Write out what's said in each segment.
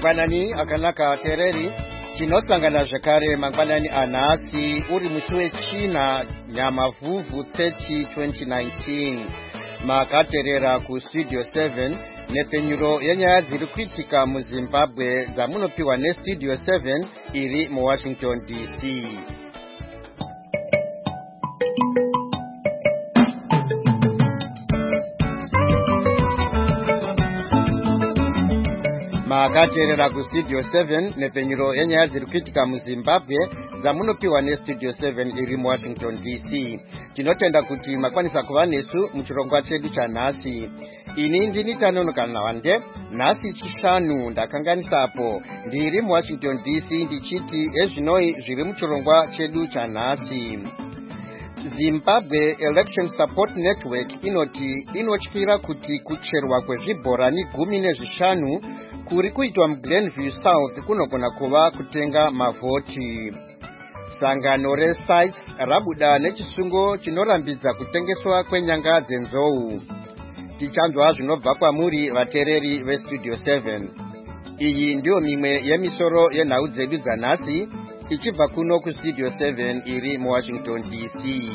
Mangwanani akanaka tereri chinosangana zvakare mangwanani anhasi uri musi wechina nyamavhuvhu 30 2019 makaterera kustudio 7 nepfenyuro yenyaya dziri kuitika muZimbabwe dzamunopiwa nestudio 7 iri muWashington DC. Makaterera kustudio 7 nepfenyuro yenyaya dziri kuitika muZimbabwe dzamunopiwa nestudio 7 iri muWashington DC. Tinotenda kuti makwanisa kuva nesu muchirongwa chedu chanhasi. Ini ndini Tanonoka Nhawande, nhasi chishanu ndakanganisapo ndiri muWashington DC ndichiti ezvinoi zviri muchirongwa chedu chanhasi. Zimbabwe Election Support Network inoti inotyira kuti kucherwa kwezvibhorani 15 kuri kuitwa muGlenview South kunogona kuva kutenga mavhoti. Sangano reSites rabuda nechisungo chinorambidza kutengeswa kwenyanga dzenzou. Tichanzwa zvinobva kwamuri vatereri vestudio 7. Iyi ndiyo mimwe yemisoro yenhau dzedu dzanhasi ichibva kuno kustudio 7 iri muWashington DC.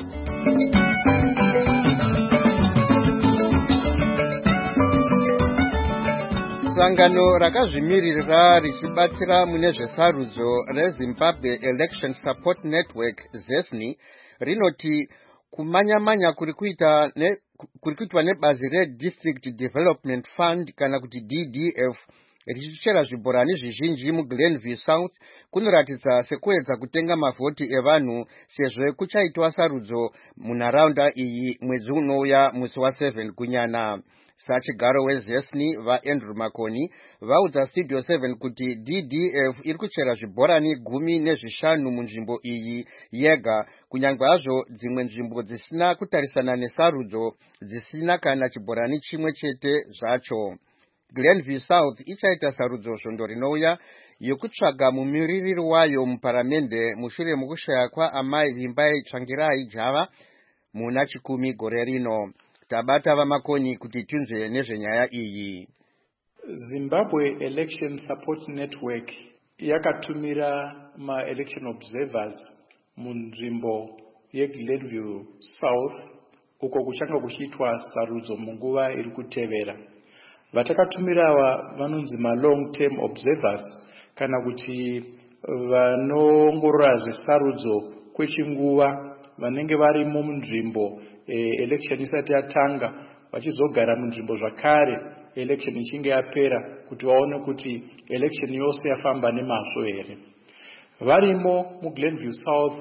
Sangano rakazvimirira richibatsira mune zvesarudzo reZimbabwe Election Support Network ZESNI rinoti kumanya-manya kuri kuitwa nebazi reDistrict Development Fund kana kuti DDF richichera zvibhorani zvizhinji muGlenview South kunoratidza sekuedza kutenga mavhoti evanhu sezvo kuchaitwa sarudzo munharaunda iyi mwedzi unouya musi wa7 kunyana. Sachigaro weZESNI vaAndrew Makoni vaudza studio 7 kuti DDF iri kuchera zvibhorani 15 munzvimbo iyi yega, kunyange hazvo dzimwe nzvimbo dzisina kutarisana nesarudzo dzisina kana chibhorani chimwe chete zvacho. Glenview South ichaita sarudzo svondo rinouya yokutsvaga mumiririri wayo muparamende mushure mokushaya kwaamai Vimbai Tsvangirai Java muna 10 gore rino. Tabata vamakoni kuti tunzwe nezvenyaya iyi. Zimbabwe Election Support Network yakatumira ma-election observers munzvimbo yeGlenview South uko kuchanga kuchiitwa sarudzo munguva iri kutevera. Vatakatumira ava vanonzi ma-long term observers kana kuti vanoongorora zvesarudzo kwechinguva, vanenge varimo munzvimbo election isati yatanga vachizogara munzvimbo zvakare election ichinge yapera kuti vaone kuti election yose yafamba nemazvo here. Varimo muGlenview South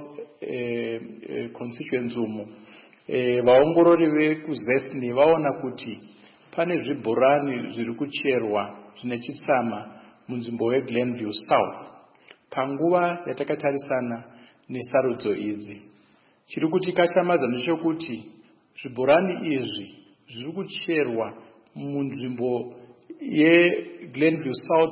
constituency umo vaongorori vekuZESNI vaona kuti pane zvibhorani zviri kucherwa zvine chitsama munzvimbo yeGlenview South panguva yatakatarisana nesarudzo idzi. Chiri kutikatyamadza ndechekuti zvibhorani izvi zviri kucherwa munzvimbo yeGlenview South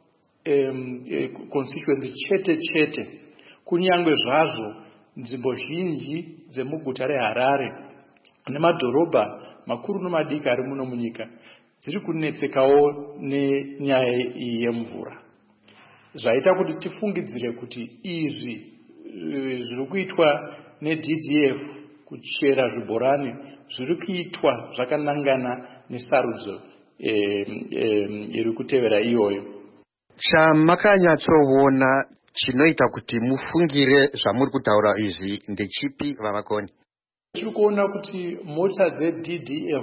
constituency chete kunyange zvazvo nzvimbo zhinji dzemuguta reHarare nemadhorobha makuru nemadiki ari muno munyika dziri kunetsekawo nenyaya iyi yemvura. Zvaita kuti tifungidzire kuti izvi zviri kuitwa neDDF kuchera zvibhorani zviri kuitwa zvakanangana nesarudzo iri kutevera iyoyo. Chamakanyatsoona chinoita kuti mufungire zvamuri kutaura izvi ndechipi vamakoni? Tiri kuona kuti mota dzeDDF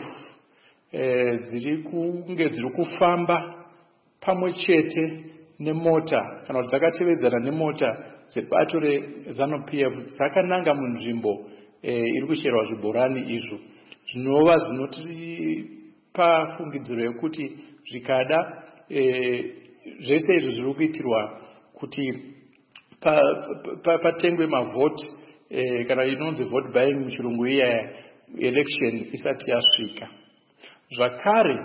dziri kufamba pamwe chete nemota kana kuti dzakatevedzana nemota dzebato reZANU-PF dzakananga munzvimbo iri kucherwa zvibhorani izvo, zvinova zvinotipa fungidziro yekuti zvikada zvese izvi zviri kuitirwa kuti patengwe mavhoti kana inonzi vote buying muchirungu iya election isati yasvika. Zvakare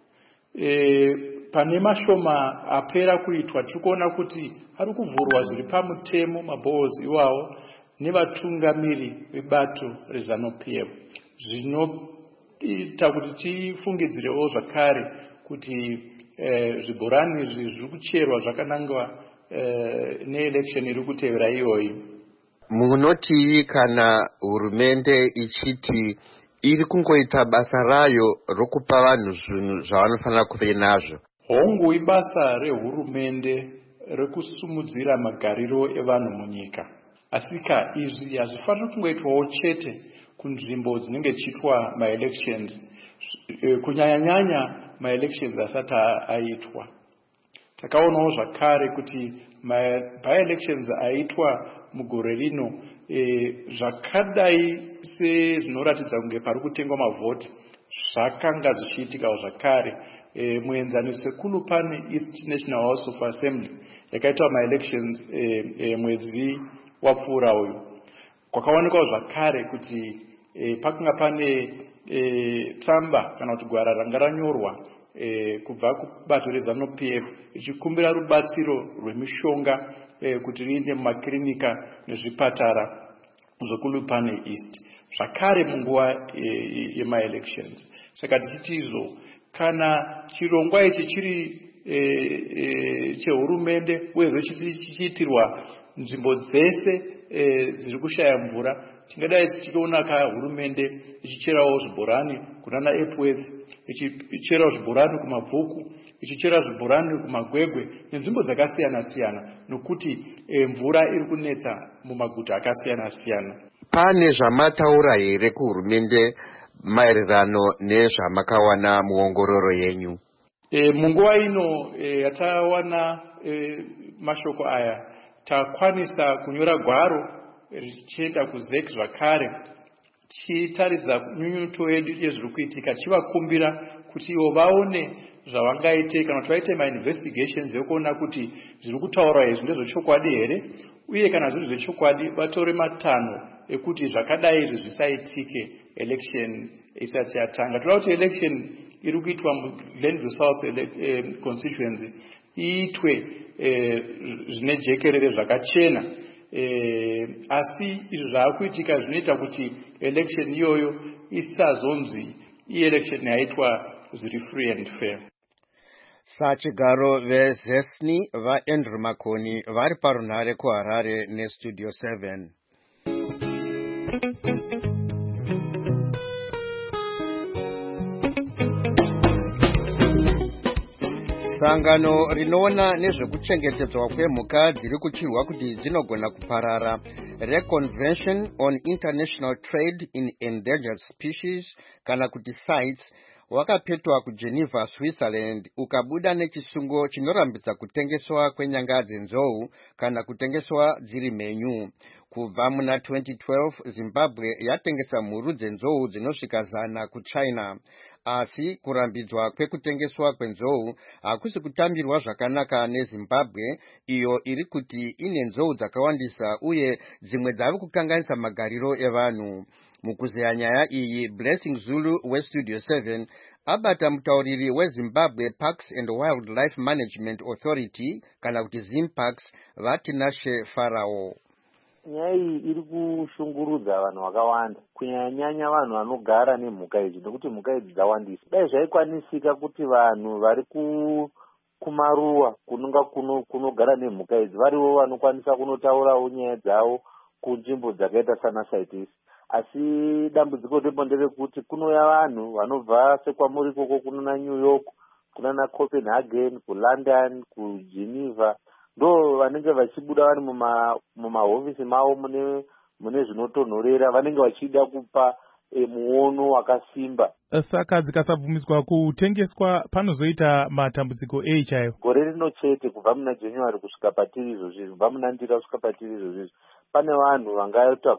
pane mashoma apera kuitwa tiri kuona kuti ari kuvhurwa zviri pamutemo mabhozi iwawo nevatungamiri vebato reZANU-PF, zvinoita kuti tifungidzirewo zvakare kuti zvibhorani izvi zviri kucherwa zvakanangwa neelection iri kutevera iyoyi. Munoti kana hurumende ichiti iri kungoita basa rayo rokupa vanhu zvinhu zvavanofanira kuve nazvo? Hongu ibasa rehurumende rekusumudzira magariro evanhu munyika. Asika izvi hazvifaniri kungoitwawo chete kunzvimbo dzinenge chiitwa maelections, kunyanya maelections asati aitwa. Takaonawo zvakare kuti by-elections aitwa mugore rino zvakadai sezvinoratidza kunge pari kutengwa mavhoti zvakanga zvichiitikawo zvakare. Muenzaniso sekunu pane East National House of Assembly yakaitwa maelections mwedzi wapfuura uyu. Kwakaonekwa zvakare kuti pakanga pane tsamba kana kuti gwara ranga ranyorwa kubva kubato reZANU-PF ichikumbira rubatsiro rwemishonga kuti riinde mumakirinika nezvipatara zvekunupane East zvakare munguva yemaelections. Saka tichiti izvo kana chirongwa ichi chiri chehurumende uyezve chichiitirwa nzvimbo dzese dziri kushaya mvura, tingadai tichiona hurumende ichicherawo zvibhorani kunana Epworth, ichicherawo zvibhorani kumabvuku, ichichera zvibhorani kumagwegwe nenzvimbo dzakasiyana siyana nokuti mvura iri kunetsa mumaguta akasiyana siyana. Pane zvamataura here kuhurumende maererano nezvamakawana muongororo yenyu? Munguva ino yatawana mashoko aya takwanisa kunyora gwaro richienda kuZEC zvakare tichitaridza nyunyuto yedu yezviri kuitika, chivakumbira kuti ivo vaone zvavangaite kana kuti vaite mainvestigations yokuona kuti zviri kutaurwa izvi ndezvechokwadi here, uye kana zviri zvechokwadi vatore matanho ekuti zvakadai izvi zvisaitike election isati yatanga. Toda kuti election iri kuitwa muGlenville South constituency iitwe zvine jekerere zvakachena, asi izvo zvaakuitika zvinoita kuti election iyoyo isazonzi election yaitwa zviri free and fair. Sachigaro veZESNI vaAndrew Makoni vari parunhare kuHarare neStudio 7. Sangano rinoona nezvekuchengetedzwa kwemhuka dziri kuchirwa kuti dzinogona kuparara reConvention on International Trade in Endangered Species kana kuti CITES wakapetwa kuGeneva, Switzerland, ukabuda nechisungo chinorambidza kutengeswa kwenyanga dzenzou kana kutengeswa dziri mhenyu. Kubva muna 2012 Zimbabwe yatengesa mhuru dzenzou dzinosvika 100 kuChina. Asi kurambidzwa kwekutengeswa kwenzou hakusi kutambirwa zvakanaka neZimbabwe, iyo iri kuti ine nzou dzakawandisa uye dzimwe dzave kukanganisa magariro evanhu. Mukuzeya nyaya iyi, Blessing Zulu weStudio 7 abata mutauriri weZimbabwe Parks and Wildlife Management Authority kana kuti ZimParks Vatinashe Farao. Nyaya iyi iri kushungurudza vanhu vakawanda, kunyanya vanhu vanogara nemhuka idzi, nekuti mhuka idzi dzawandisa. Dai zvaikwanisika kuti vanhu vari kumaruwa kunogara nemhuka idzi varivo vanokwanisa kunotaurawo nyaya dzavo kunzvimbo dzakaita sana CITES. Asi dambudziko ndipo nderekuti kunouya vanhu vanobva sekwamuri ikoko kunana New York, kunana Copenhagen, kuLondon, kuGeneva, ndo vanenge vachibuda vari mumahofisi mavo mune zvinotonhorera, vanenge vachida kupa muono wakasimba. Saka dzikasabvumiswa kutengeswa panozoita matambudziko chaiwo. Gore rino chete kubva muna January kusvika patiri izvozvizvi, kubva muna Ndira kusvika patiri izvozvizvi, pane vanhu vangaita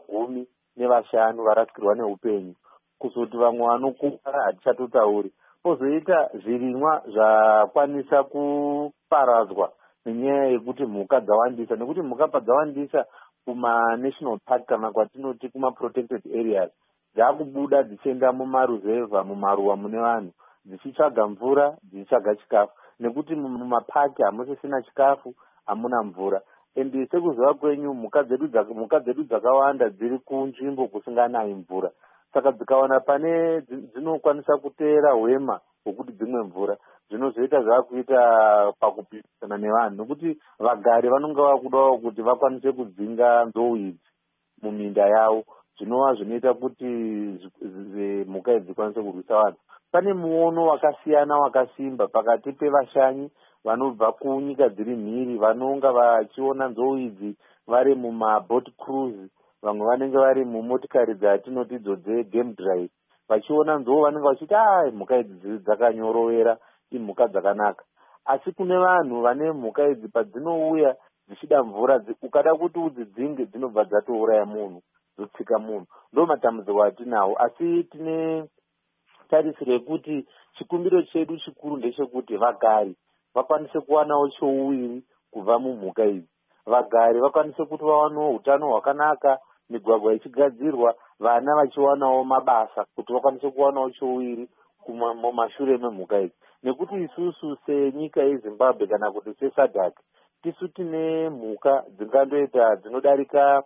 15 varasikirwa neupenyu, kuzoti vamwe vanokuvara hatichatotauri. Pozoita zvirimwa zvakwanisa kuparadzwa nenyaya yekuti mhuka dzawandisa, nekuti mhuka padzawandisa kuma-national park kana kwatinoti kuma-protected areas, dzakubuda dzichienda mumaruzevha, mumaruwa mune vanhu, dzichitsvaga mvura, dzichitsvaga chikafu, nekuti mumapaki hamusisina chikafu, hamuna mvura. Endi sekuziva kwenyu, mhuka dzedu dzakawanda dziri kunzvimbo kusinganayi mvura. saka dzikawana pane dzinokwanisa kuteera hwema hwekuti dzimwe mvura zvinozoita zvakuita pakupikisana nevanhu, nokuti vagari vanonge vakudawo kuti vakwanise kudzinga nzou idzi muminda yavo, zvinova zvinoita kuti mhuka idzi dzikwanise kurwisa vanhu. Pane muono wakasiyana wakasimba pakati pevashanyi vanobva kunyika dziri mhiri vanonga vachiona nzou idzi vari mumabot cruise, vamwe vanenge vari mumotikari dzatinoti idzo dzegame drive, vachiona nzou vanenge vachiti mhuka idzi dzakanyorovera, imhuka dzakanaka. Asi kune vanhu vane mhuka idzi padzinouya dzichida mvura, ukada kuti udzidzinge dzinobva dzatouraya munhu, dzotsika munhu. Ndo matambudziko atinawo, asi tine tarisiro yekuti chikumbiro chedu chikuru ndechekuti vagari vakwanise kuwanawo chouviri kubva mumhuka idzi. Vagari vakwanise kuti vawanewo utano hwakanaka, migwagwa ichigadzirwa, vana vachiwanawo mabasa kuti vakwanise kuwanawo chouviri mumashure memhuka idzi. Nekuti isusu senyika yeZimbabwe kana kuti seSADC tisu tine mhuka dzingandoita dzinodarika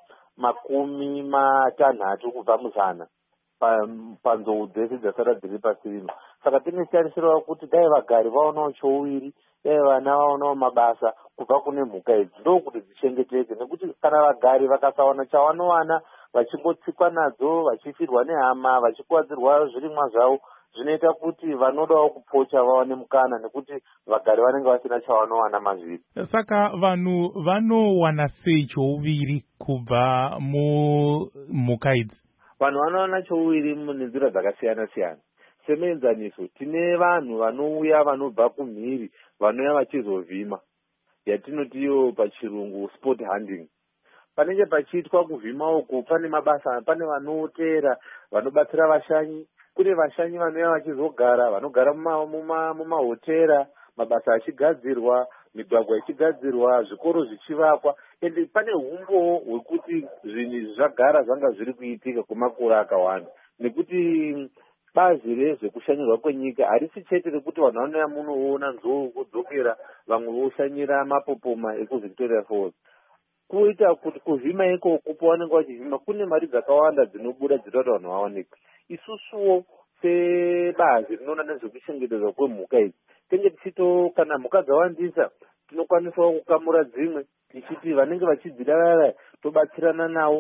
60 kubva muzana panzou dzese dzasara dziri pasi rino. Saka tinetarisirawo kuti dai vagari vaonawo chouviri, dai vana vaonawo mabasa kubva kune mhuka idzi, ndokuti dzichengeteke. Nekuti kana vagari vakasawana chavanowana, vachingotsikwa nadzo, vachifirwa nehama, vachikuwadzirwa zvirimwa zvavo, zvinoita kuti vanodawo kupocha vawane mukana, nekuti vagari vanenge vasina chavanowana mazviri. Saka vanhu vanowana sei chouviri kubva mumhuka idzi? Vanhu vanowana chouviri nenzira dzakasiyana siyana. Semuenzaniso, tine vanhu vanouya vanobva kumhiri vanouya vachizovhima, yatinoti iyo pachirungu sport hunting. Panenge pachiitwa kuvhima uku pane mabasa, pane vanoteera, vanobatsira vashanyi, kune vashanyi vanouya vachizogara, vanogara mumahotera, mabasa achigadzirwa, migwagwa ichigadzirwa, zvikoro zvichivakwa. Ende pane umbowo hwekuti zvinhu zvagara zvanga zviri kuitika kwemakore akawanda, nekuti bazi rezvekushanyirwa kwenyika harisi chete rekuti vanhu vanouya munoona nzou kudzokera, vamwe voshanyira mapopoma ekuVictoria Falls. Kuita kuti kuvhima ikoko pavanenge vachivhima kune mari dzakawanda dzinobuda dzinoita kuti vanhu vaonekwe. Isusuwo sebazi rinoona nezvekuchengetedzwa kwemhuka idzi tenge tichito, kana mhuka dzawandisa tinokwanisawo kukamura dzimwe tichiti vanenge vachidzidavara tobatsirana nawo.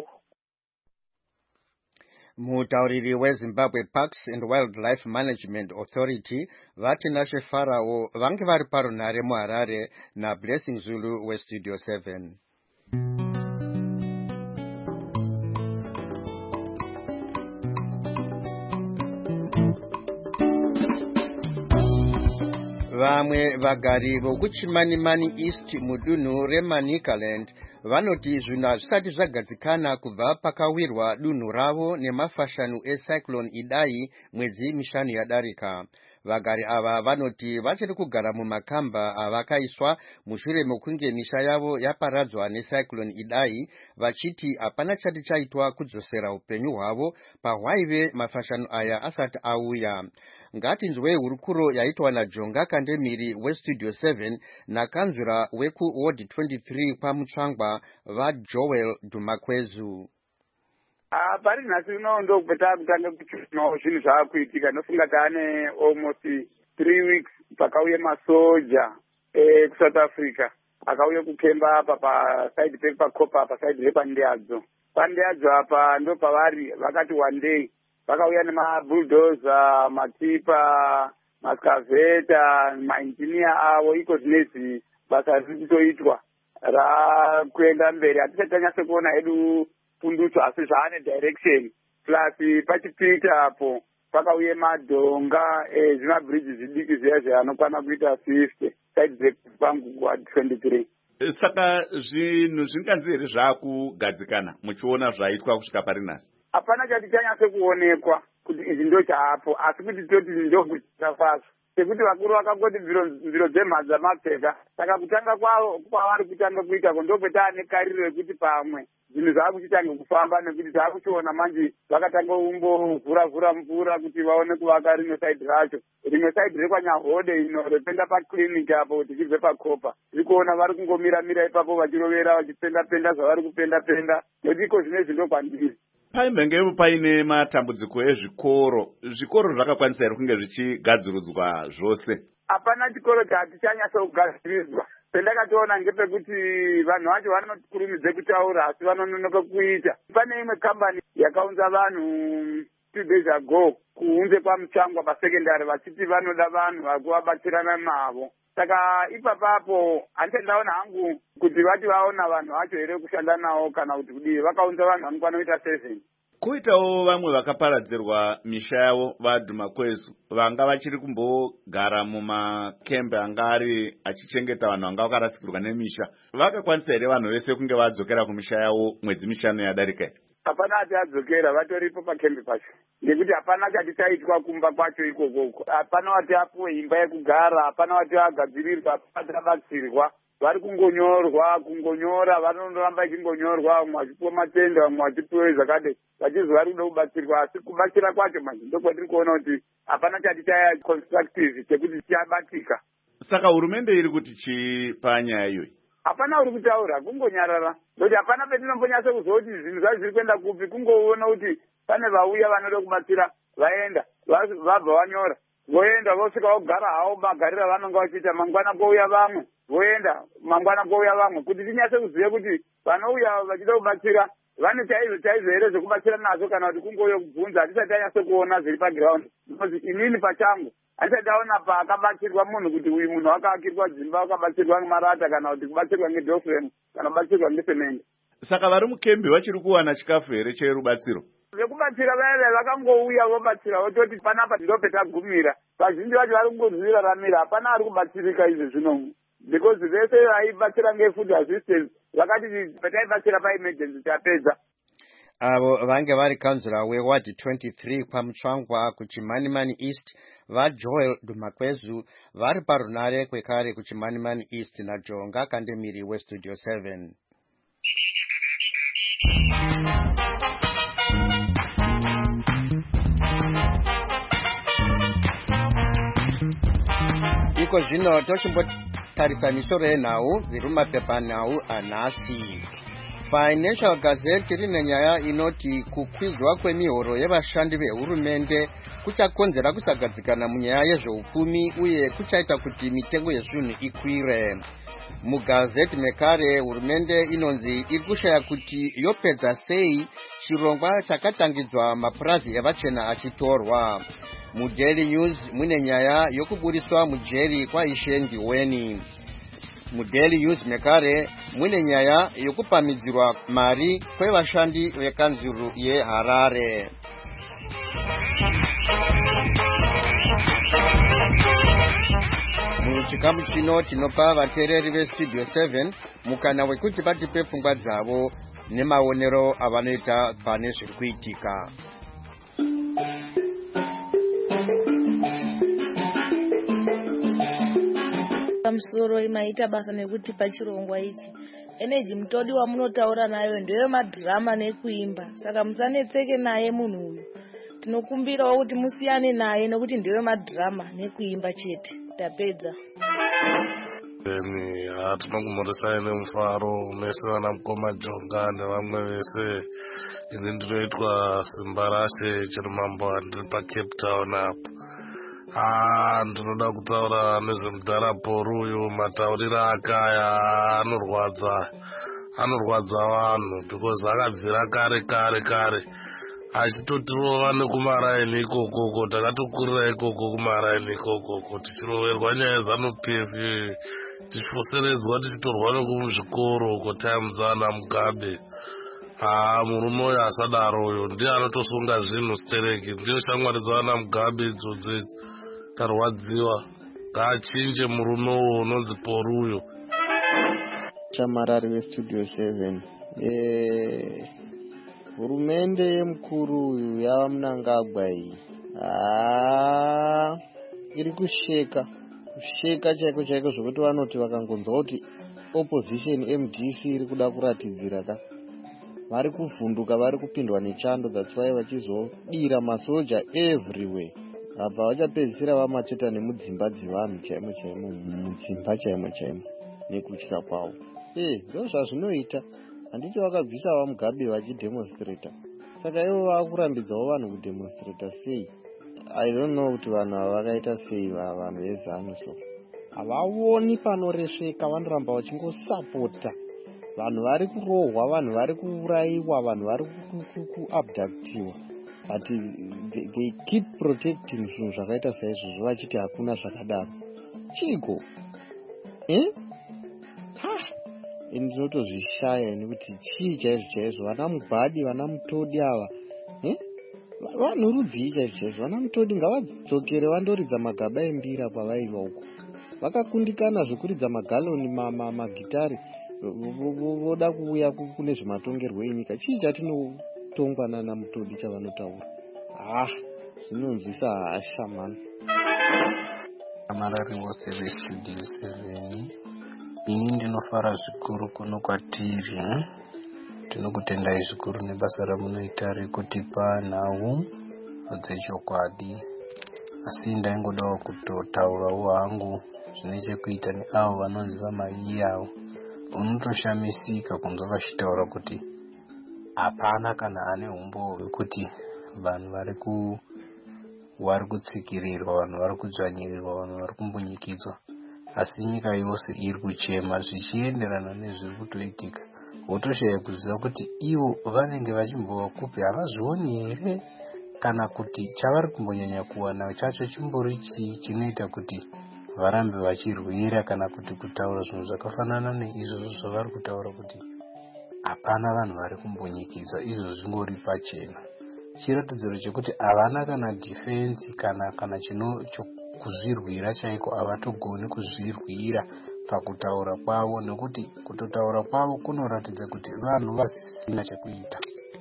Mutauriri weZimbabwe Parks and Wildlife Management Authority vati Nashe Farao vange vari parunhare muHarare naBlessing Zulu weStudio 7. Vamwe vagari vokuChimanimani East mudunhu reManicaland vanoti zvinhu hazvisati zvagadzikana kubva pakawirwa dunhu ravo nemafashanu eCyclone Idai mwedzi 5 yadarika. Vagari ava vanoti vachiri kugara mumakamba avakaiswa mushure mekunge misha yavo yaparadzwa neCyclone Idai, vachiti hapana chati chaitwa kudzosera upenyu hwavo pahwaive mafashanu aya asati auya. Ngatinzwe hurukuro yaitwa naJonga Kandemiri weStudio 7 nakanzvira wekuWard 23 kwaMutsvangwa vaJoel Dumakwezu. Pari nhasi uno ndokupeta kutanga kuchiona zvinhu zvaakuitika. Ndofunga taane almost 3 weeks pakauye masoja kuSouth Africa akauye kukemba apa paside pepakopa paside repandeadzo. Pandeadzo apa ndo pavari vakati one day vakauya nemabulldozer, matipa, maskaveta, mainjinia avo, iko zvinezvi basa riri kutoitwa rakuenda mberi. Hatisati tanyase kuona hedu pundutso asi zvaane direction. Plus pachipita apo pakauye madhonga zvimabridge zvidiki zviya zvanokwana kuita 50 side pangu wa 23. Saka zvinhu zvinganzi here zvakugadzikana muchiona zvaitwa kusvika pari nhasi? Hapana chati chanyase kuonekwa kuti izvi ndo chaapo, asi kuti toti ndokuita fasa sekuti vakuru vakangoti mviro dzemhanza mapfeka. Saka kutanga kwavo kwavari kutanga kuita ndopetaane kariro yekuti pamwe zvinhu zvaakuchitanga kufamba, nekuti taakuchiona manje vakatanga kumbovhura mvura kuti vaone kuvaka rimwe saidi racho. Rimwe saidi rekwanyahode ino rependa paclinic apo tichibve pakopa tiri kuona vari kungomira ipapo vachirovera vachipenda zvavari kupenda nekuti iko zvinezvi ndokwandiri. paimenge paine matambudziko ezvikoro zvakakwanisa here kunge zvichigadzirudzwa zvose? Hapana chikoro chatichanyasa kugadzirirwa. Pendakatoona ngepekuti vanhu vacho vanokurumidze kutaura asi vanononoka kuita. Pane imwe kambani yakaunza vanhu 2 days ago kuunze paMutsvangwa pasekendari vachiti vanoda vanhu vakuvabatsirana navo. Saka ipapapo handiti ndaona hangu kuti vati vaona vanhu vacho here kushanda navo kana kuti kudii. Vakaunza vanhu vanokwana kuita 7. Kuitawo vamwe vakaparadzirwa misha yavo vaDhumakwezu vanga vachiri kumbogara mumakembe anga ari achichengeta vanhu vanga vakarasikirwa nemisha. Vakakwanisa here vanhu vese kunge vadzokera kumisha yavo mwedzi 5 yadarika here? Hapana ati adzokera, vatoripo pakembe pacho. Ngekuti hapana chati chaitwa kumba kwacho ikoko. Hapana wati apuwe imba yekugara, hapana wati agadzirirwa, hapana abatsirwa. Vari kungonyora, vanondoramba vachingonyorwa, vamwe vachipuwa matenda, vamwe vachipuwa zvakadai. Vachizwi vari kuda kubatsirwa, asi kubatsira kwacho manje ndokwatiri kuona kuti hapana chati chaya constructive chekuti chabatika. Saka hurumende iri kuti chii panyaya iyoyi? Hapana uri kutaura, kungonyarara. Nokuti hapana petinombonyasa kuzwa kuti zvinhu zvacho zviri kuenda kupi, kungoona kuti pane vauya vanoda kubatsira, vaenda, vabva vanyora. Voenda, vosvika vogara havo magarira vanonga vachiita, mangwana kouya vamwe. Voenda, mangwana kouya vamwe. Kuti tinyase kuziva kuti vanouya vachida kubatsira, vane chaizvo here zvekubatsira nazvo kana kuti kungoyo kubvunza, hatisati tanyase kuona zviri pagiraundi. Because inini pachangu handisati ndaona paakabatsirwa munhu kuti uyu munhu akaakirwa dzimba, akabatsirwa ngemarata kana kuti kubatsirwa ngedhofuremu kana kubatsirwa ngesemende. Saka vari mukembe vachiri kuwana chikafu here cherubatsiro? Vekubatsira vaya vakangouya vobatsira vototi panapa ndopetagumira. Vazhinji vacho vari kungozviraramira, hapana ari kubatsirika izvo zvino. Because vese vaibatsira ngefood assistance vakati petaibatsira paemergency tapedza. Avo vange vari kansula weward 23 paMutsvangwa kuChimanimani East vaJoel Dhumakwezu vari parunare kwekare kuChimanimani East naJonga Kandemiri weStudio 7. Iko zvino tochimbotarisa misoro yenhau zviri mumapepanhau anhasi. Financial Gazette rine nyaya inoti kukwidzwa kwemihoro yevashandi vehurumende kuchakonzera kusagadzikana munyaya yezveupfumi uye kuchaita kuti mitengo yezvinhu ikwire. Mugazeti mekare hurumende inonzi iri kushaya kuti yopedza sei chirongwa chakatangidzwa mapurazi evachena achitorwa. MuDaily News mune nyaya yokuburiswa mujeri kwaIshe Ndiweni. MuDaily News mekare mune nyaya yokupamidzirwa mari kwevashandi vekanzuru yeHarare. Muchikamu chino tinopa vateereri veStudio 7 mukana wekuti vatipe pfungwa dzavo nemaonero avanoita pane zviri kuitika. Pamusoro imaita basa nekuti pachirongwa ichi energy mutodi wamunotaura nayo ndeyo madhirama nekuimba, saka musanetseke naye munhu uyu. Tinokumbirawo kuti musiyane naye nekuti ndeyo madhirama nekuimba chete. Tapedza. Tinokumhoresai nemufaro mese vana mukoma Jonga nevamwe vese. Ini ndinoitwa Simba Rashe Chirumambo, ndiri paCape Town apo. Ndinoda kutaura nezvemudharaporu uyu, matauriro akaya anorwadza vanhu because akabvira kare achitotirova nekumaraini ikokoko. Takatokurira ikoko kumaraini ikokoko tichiroverwa nyaya dzaNuPF, tichifoseredzwa tichitorwa nekuzvikoro uko taimuzana Mugabe. Murume uyu asadaro uyu ndiye anotosunga zvinhu stereki, ndiyo shamwari dzavana Mugabe idzodzo tarwadziwa. Ngaachinje murume uyu unonzi Poru uyu. Chamarari weStudio 7. Hurumende yemukuru uyu yava Mnangagwa iyi. Iri kusheka chaiko zvokuti vanoti vakangonzwa kuti opposition MDC iri kuda kuratidzira ka. Vari kuvhunduka, vari kupindwa nechando, that's why vachizodira masoja everywhere. Apa vachapedzisira vamacheta nemudzimba dzevanhu chaimo mudzimba chaimo nekutya kwavo. Ndo zvazvinoita. Handiti vakabvisa vaMugabe vachidemonstrata. saka ivo vakurambidzawo vanhu kudemonstrata sei. I don't know kuti vanhu ava vakaita sei vanhu vezanu, so havaoni panoresveka, vanoramba vachingosapota vanhu vari kurohwa, vanhu vari kuurayiwa, vanhu vari kuabductiwa, but they keep protecting zvinhu zvakaita saizvozvo vachiti hakuna zvakadaro. Chiko ndinotozvishaya nekuti chii chaizvo vana Mugwadi, vana Mutodi ava vanhu rudzii chaizvo. Vana Mutodi ngavadzokere vandoridza magaba embira kwavaiva uko, vakakundikana zvekuridza magaloni magitari, voda kuuya kune zvematongerwo enyika. Chii chatinotongwa nana Mutodi chavanotaura? Zvinonzwisa hasha mani. Marari wose vestudio 7, ini ndinofara zvikuru kuno kwatiri. Tinokutendai zvikuru nebasa ramunoita rekutipa nhau dzechokwadi, asi ndaingodawo kutotaurawo hangu zvine chekuita neavo vanonzi vamai avo. Unotoshamisika kunzwa vachitaura kuti hapana kana ane umbowo hwekuti vanhu vari kutsikirirwa, vanhu vari kudzvanyirirwa, vanhu vari kumbunyikidzwa, asi nyika yose iri kuchema zvichienderana nezviri kutoitika. Wotoshaya kuziva kuti ivo vanenge vachimbova kupi, havazvioni here, kana kuti chavari kumbonyanya kuwana chacho chimbori chii chinoita kuti varambe vachirwira kana kuti kutaura zvinhu zvakafanana neizvozvo zvavari kutaura kuti hapana vanhu vari kumbonyikidzwa, izvo zvingori pachena. Chiratidziro chekuti havana kana defense kana kuzvirwira chaiko, havatogoni kuzvirwira pakutaura kwavo, nekuti kutotaura kwavo kunoratidza kuti vanhu vasina chekuita.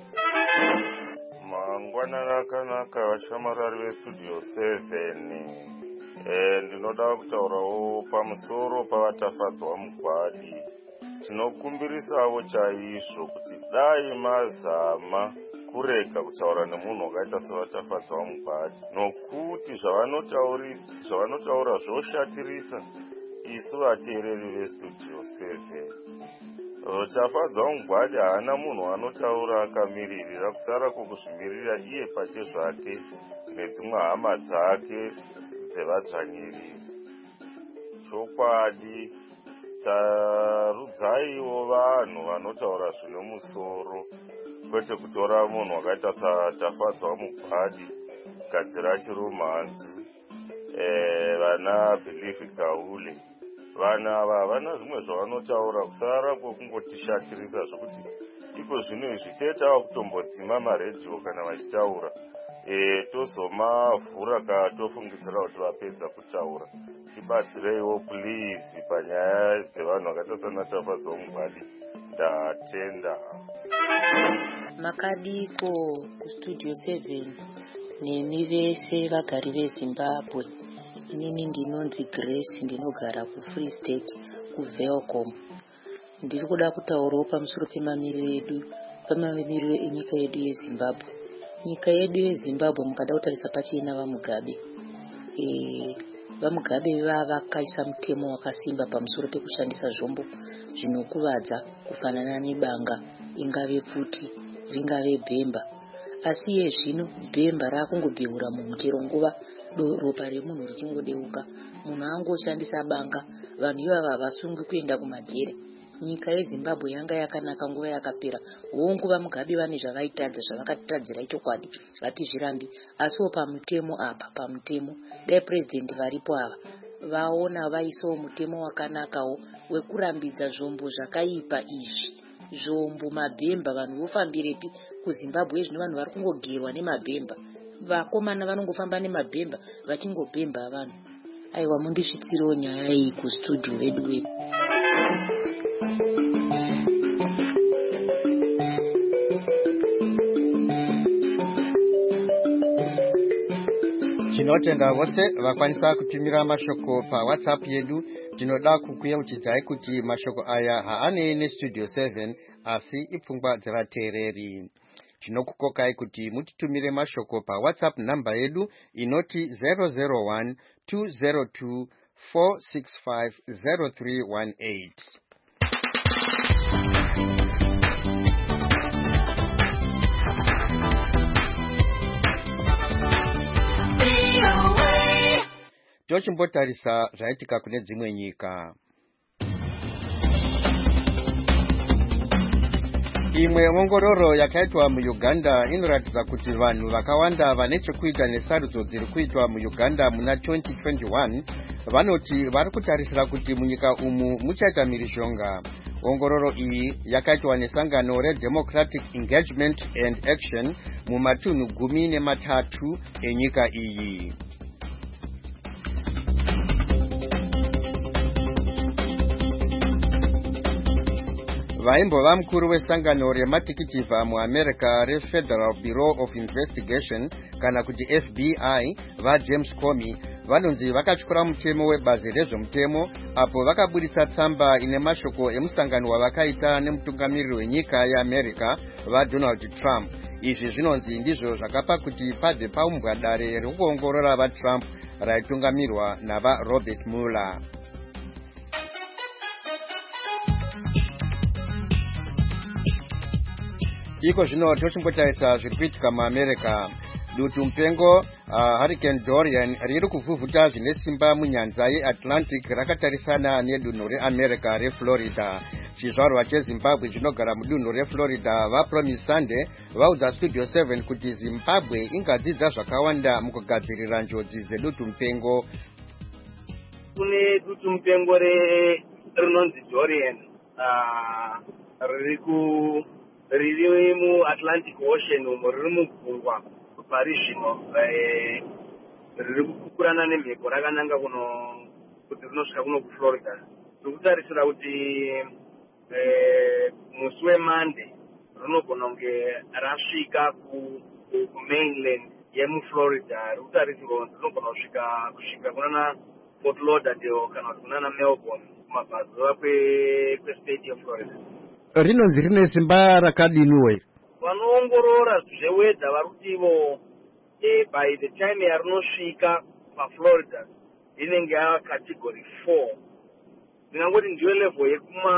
Mangwanani akanaka vashamarari vestudio 7. Ndinoda kutaurawo pamusoro pavatafadzwa Mugwadi. Tinokumbirisawo chaizvo kuti dai mazama kurega kutaura nemunhu wakaita sevatafadzwa Mugwadi, nokuti zvavanotaura zvoshatirisa isu vateereri vestudio 7. Tafadzwa Mugwadi haana munhu anotaura akamiririra, kusara kwokuzvimirira iye pache zvake nedzimwe hama dzake dzevadzvanyiriri. Chokwadi, tarudzaiwo vanhu vanotaura zvine musoro, kwete kutora munhu wakaita satafadzwa Mugwadi gadzira chiromhanzi. Vana Belief Kaule, vana ava havana zvimwe zvavanotaura kusara kwokungotishatirisa zvokuti iko zvino izvi tetawa kutombodzima maredhiyo kana vachitaura, tozomavhura tofungidzira kuti vapedza kutaura. Tibatsireiwo please panyaya dzevanhu vakaita sanatafadzwa Mugwadi. Ndatenda. Makadiko kustudio 7 nemi vese vagari veZimbabwe. Inini ndinonzi Grace, ndinogara kuFree State kuVelcom. Ndiri kuda kutaurawo pamusoro pemamiriro enyika yedu yeZimbabwe. Nyika yedu yeZimbabwe mukada kutarisa pachena vaMugabe. VaMugabe vakaisa mutemo wakasimba pamusoro pekushandisa zvombo zvinokuvadza kufanana nebanga, ingave pfuti, ringave bhemba. Asi iye zvino bhemba rakungobheura munhu chero nguva ropa remunhu richingodeuka, munhu angoshandisa banga, vanhu ivava havasungwi kuenda kumajere. Nyika yeZimbabwe yanga yakanaka nguva yakapera. Nguva Mugabe vane zvavaitadza, zvavakatadzira chokwadi, vatizvirambi. Asiwo pamutemo apa, pamutemo dai president varipo ava vaona vaisawo mutemo wakanakawo wekurambidza zvombo zvakaipa izvi. Zvombo, mabhemba, vanhu vofambirepi kuZimbabwe zvino? Vanhu vari kungogerwa nemabhemba, vakomana vanongofamba nemabhemba vachingobhemba vanhu. Aiwa, mundisvitsiriwo nyaya iyi kustudio vedu. Tinotenda vose vakwanisa kutumira mashoko paWhatsApp yedu. Tinoda kukuyeuchidzai kuti mashoko aya haanei nestudio 7 asi ipfungwa dzavateereri. Tinokukokai kuti mutitumire mashoko paWhatsApp namba yedu inoti 001 202 465 0318. tochimbotarisa zvaitika kune dzimwe nyika. Imwe ongororo yakaitwa muUganda inoratidza kuti vanhu vakawanda vane chekuita nesarudzo dziri kuitwa muUganda muna 2021 vanoti vari kutarisira kuti munyika umu muchaita mhirizhonga. Ongororo iyi yakaitwa nesangano reDemocratic Engagement and Action mumatunhu 13 enyika iyi. Vaimbova mukuru wesangano rematikiti muAmerica reFederal Bureau of Investigation kana kuti FBI vaJames Comey vanonzi vakatyura mutemo webazi rezvomutemo apo vakabudisa tsamba ine mashoko emusangano wavakaita nemutungamiriri wenyika yeAmerica vaDonald Trump. Izvi zvinonzi ndizvo zvakapa kuti pabve paumbwa dare rekuongorora vaTrump raitungamirwa navaRobert Mueller. Iko zvino tochimbotarisa zviri kuitika muAmerica. Dutu mupengo Hurricane Dorian riri kuvhuvhuta zvine simba munyanza yeAtlantic rakatarisana nedunhu reAmerica reFlorida. Chizvarwa cheZimbabwe chinogara mudunhu reFlorida vaPromise Sunday vaudza Studio 7 kuti Zimbabwe ingadzidza zvakawanda mukugadzirira njodzi dzedutu mupengo. Kune dutu mupengo rinonzi Dorian riri muAtlantic Ocean umo riri mugungwa parizvino riri kukurana nemhepo rakananga kuti rinosvika kuno kuFlorida. Tikutarisira kuti musi weMonday rinogona kunge rasvika kumainland yemuFlorida. Rikutarisirwa kuti rinogona kusvika kunana Fort Lauderdale kana kuti kunana Melbourne kumabvazuva kwestate yeFlorida. Rinonzi rine simba rakadiniwe. Vanoongorora zvewedha vari kuti ivo by the time yarinosvika paFlorida inenge yava category 4. Ndingangoti ndiyo level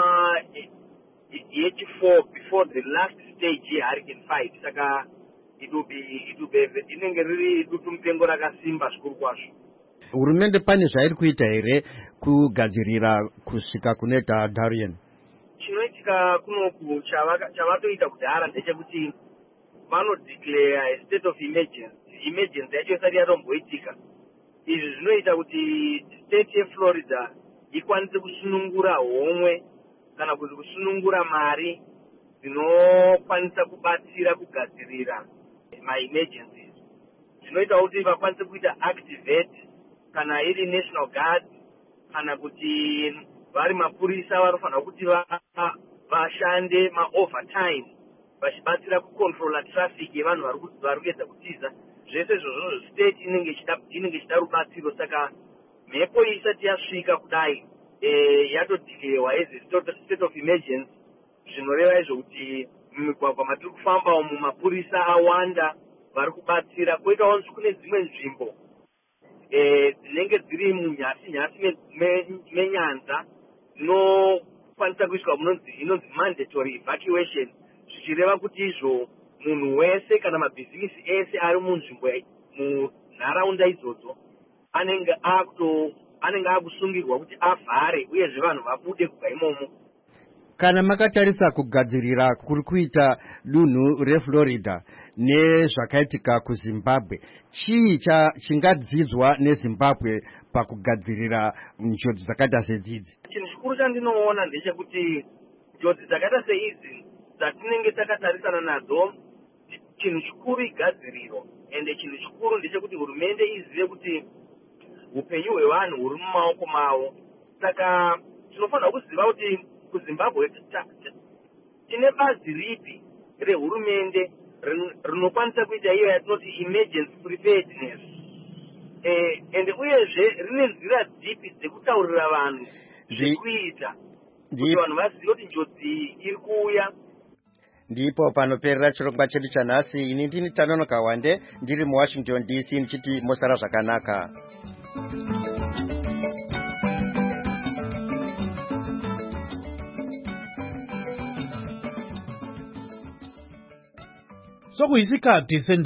yechi4 before the last stage yeHurricane 5. Saka inenge riri dutu mupengo rakasimba zvikuru kwazvo. Hurumende pane zvairi kuita here kugadzirira kusvika kune Dorian? Chinoitika kunoku chavatoita kudhara ndechekuti vanodeclare a state of emergency yacho isati yatomboitika. Izvi zvinoita kuti state yeFlorida ikwanise kusunungura homwe kana kuti kusunungura mari dzinokwanisa kubatsira kugadzirira ma-emergencies. Zvinoita kuti vakwanise kuita activate kana iri National Guard kana kuti vari mapurisa vanofanira kuti vashande ma-overtime vachibatsira kucontrola traffic yevanhu vari kuedza kutiza. Zvese izvozvo state inenge ichida rubatsiro. Saka mhepo isati yasvika kudai yatodhilewa as state of emergency. Zvinoreva izvo kuti mumigwagwa matiri kufamba umu mapurisa awanda vari kubatsira. Koitawo kune dzimwe nzvimbo dzinenge dziri munyasi menyanza dzinokwanisa kuiswa inonzi mandatory evacuation, zvichireva kuti izvo munhu wese kana mabhizimisi ese ari munzvimbo munharaunda idzodzo anenge akusungirwa kuti avhare uyezve vanhu vabude kubva imomo. Kana makatarisa kugadzirira kuri kuita dunhu reFlorida nezvakaitika kuZimbabwe, chii chingadzidzwa neZimbabwe pakugadzirira njodzi dzakaita sedzidzi? Chinhu chikuru chandinoona ndechekuti njodzi dzakaita seidzi dzatinenge takatarisana nadzo, chinhu chikuru igadziriro, ende chinhu chikuru ndechekuti hurumende izive kuti upenyu hwevanhu huri mumaoko mavo. Saka tinofanira kuziva kuti kuZimbabwe tine bazi ripi rehurumende rinokwanisa kuita iyo yatinoti emergency preparedness, ende uyezve rine nzira dzipi dzekutaurira vanhu zvekuita kuti vanhu vazive kuti njodzi iri kuuya. Ndipo panoperera chirongwa chedu chanhasi. Ini ndini Tanonoka Wande ndiri muWashington DC ndichiti mosara zvakanaka. Sokuyisikhathi